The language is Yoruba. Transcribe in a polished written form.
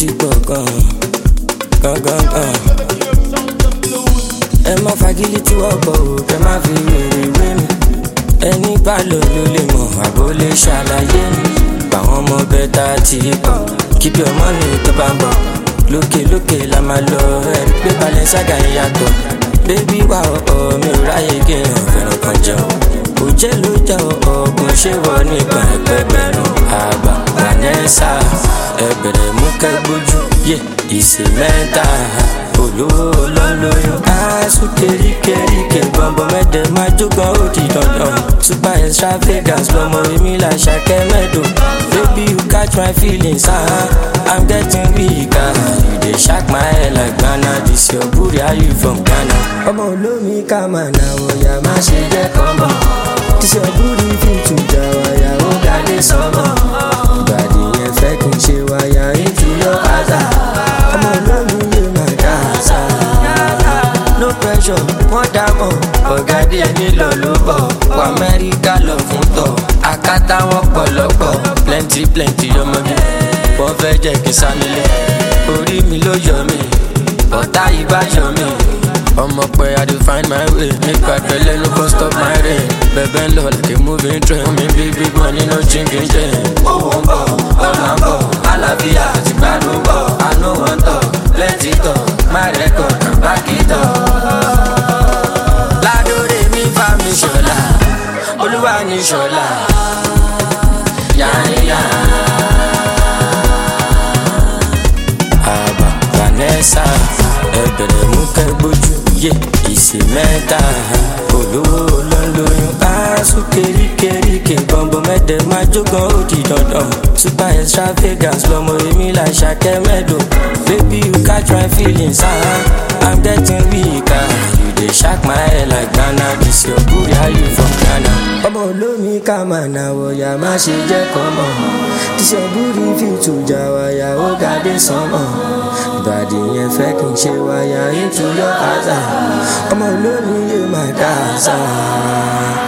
pọ̀ gan. Ẹ má fagilé tí wọ́n pọ̀ o, kẹ má fi wèrè wé mi. Ẹni bá lò ló lè mọ̀ àbó lè ṣàlàyé mi. Báwọn ọmọ bẹ́tà ti pọ̀, keep your money tó bá ń bọ̀. Lókè la máa lọ, ẹ̀rí pé Balenciaga ń yàtọ̀. Bébí wà ọ̀ọ́ mi ò ráyè kí n fẹ́ràn kan jẹun. Òjẹ́ ló jẹ́ ọ̀gbun ṣé wọ nípa ẹgbẹ̀rún àgbà Vanessa. Ẹbẹ̀rẹ̀ mú kẹ́gbójú, ìṣe mẹ́ta. Olówó olólóyún, aṣọ kéríkéríkè. Bọ̀m̀bọ̀ mẹ́tẹ̀ máa jógan ó di dandan. Super extravagance lọmọ èmi là Ṣàkẹ́ Mẹ́dò. Baby you catch my feelings, I'm getting weaker. You dey shock my head like Ghana. This your booty, how you from Ghana? Ọmọ olómi ká máa nà wọ̀yà má ṣe jẹ́ kọ́mọ̀. This your booty fit to jà wáyà ó ga dé sọ́mọ̀. Ìbàdí yẹn fẹ́ kí n ṣe wáyà into your house. Ọmọ olómi lè máa dá àṣà. No pressure, wọ́n dá mọ̀. Ọ̀gá díẹ̀ nílò ló bọ̀. Wọ Amẹ́ríkà lọ fún tọ̀. Àkátá wọn pọ̀lọ́pọ̀. Plenty ọmọge. Wọ́n fẹ́ jẹ́ kí n sá nílé. Orí mi ló yọ mí. Ọ̀tá yìí bá yọ mí. Ọmọ pẹ́ I dey find my way. Nípa ìpẹ́lẹ́ no go stop my rain. Bẹ̀bẹ̀ ń lọ like a moving train. Mi bí big money no chinking chain. Owó ń bọ̀, ọ̀nà ń bọ̀. Àlàáfíà ti gbádùn bọ̀. I no wan talk, plenty talk. My record can back it up. Ládòrè mi fa mi ṣọlá. Olúwa ní ṣọlá. Yáyá. Àbá Vanessa. Ẹbẹ̀rẹ̀ mú kẹ́gbójú, ìṣe mẹ́ta. Olówó olólóyún, aṣọ kéríkéríkè. Bọ̀m̀bọ̀ mẹ́tẹ̀ máa jógan ó di dandan. Super extravagance lọmọ èmi là Ṣàkẹ́ Mẹ́dò. Baby you catch my feelings, I'm getting weaker. You dey shock my head like Ghana. This your booty, how you from Ghana? Ọmọ olómi ká máa nà wọ̀yà má ṣe jẹ́ kọ́mọ̀. This your booty fit to jà wáyà ó ga dé sọ́mọ̀. Ìbàdí yẹn fẹ́ kí n ṣe wáyà into your house. Ọmọ olómi lè máa dá àṣà.